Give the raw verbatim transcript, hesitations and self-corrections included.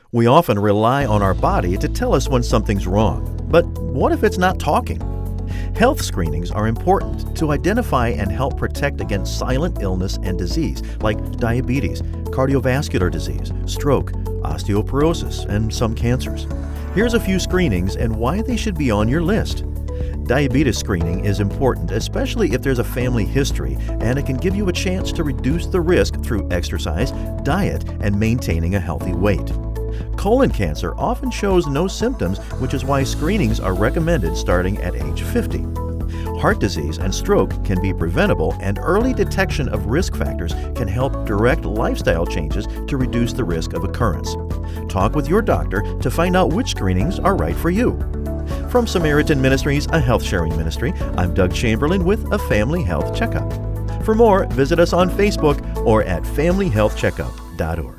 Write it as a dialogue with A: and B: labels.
A: We often rely on our body to tell us when something's wrong. But what if it's not talking? Health screenings are important to identify and help protect against silent illness and disease like diabetes, cardiovascular disease, stroke, osteoporosis, and some cancers. Here's a few screenings and why they should be on your list. Diabetes screening is important, especially if there's a family history, and it can give you a chance to reduce the risk through exercise, diet, and maintaining a healthy weight. Colon cancer often shows no symptoms, which is why screenings are recommended starting at age fifty. Heart disease and stroke can be preventable, and early detection of risk factors can help direct lifestyle changes to reduce the risk of occurrence. Talk with your doctor to find out which screenings are right for you. From Samaritan Ministries, a health sharing ministry, I'm Doug Chamberlain with a Family Health Checkup. For more, visit us on Facebook or at family health checkup dot org.